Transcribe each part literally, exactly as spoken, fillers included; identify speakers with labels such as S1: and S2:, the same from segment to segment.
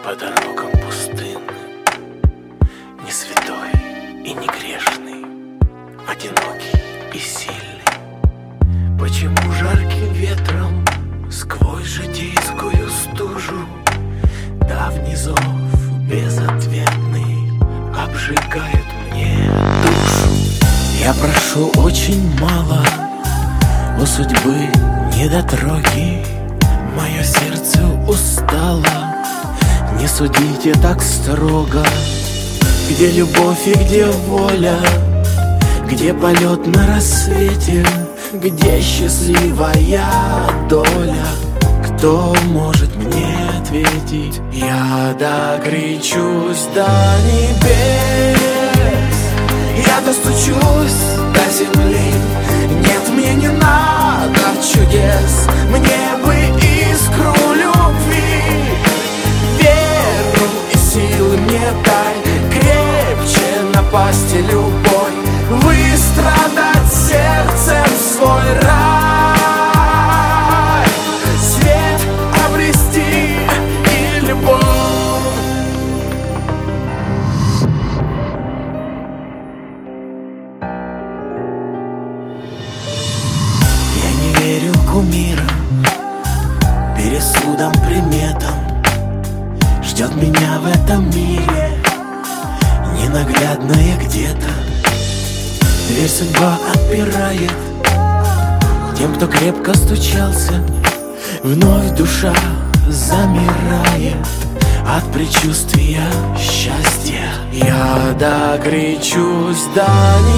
S1: по дорогам пустынным, не святой и не грешный, одинокий и сильный. Почему жарким ветром сквозь житейскую стужу давний зов безответный обжигает мне душу? Я прошу очень мало у судьбы недотроги, мое сердце устало, не судите так строго. Где любовь и где воля, где полет на рассвете, где счастливая доля? Кто может мне ответить? Я докричусь до небес, я достучусь до земли. Нет, мне не надо чудес, мне бы искру любви. Веру и силы мне дай, крепче напасти любой, выстрадать сердцем свой рай, свет обрести и любовь. Я не верю кумирам, пересудам, приметам. Ждет меня в этом мире ненаглядное где-то. Дверь судьба отпирает тем, кто крепко стучался. Вновь душа замирает от предчувствия счастья. Я докричусь до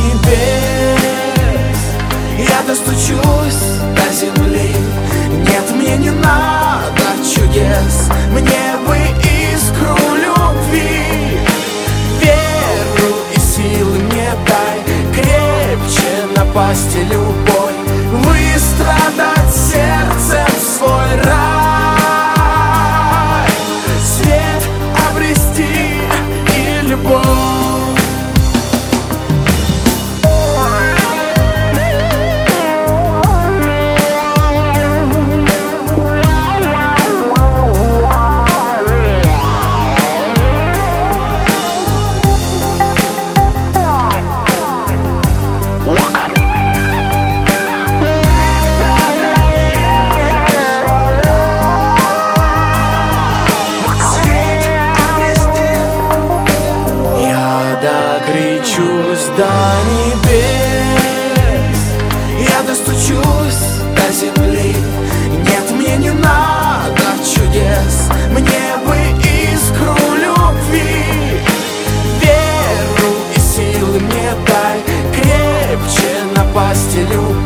S1: небес, я достучусь до земли. Нет, мне не надо чудес, мне бы искру любви. Веру и силы мне дай, крепче напасти любой, выстрадать сердцем свой рай, свет обрести и любовь. Докричусь до небес, я достучусь до земли. Нет, мне не надо чудес, мне бы искру любви. Веру и силы мне дай, крепче напасти любви.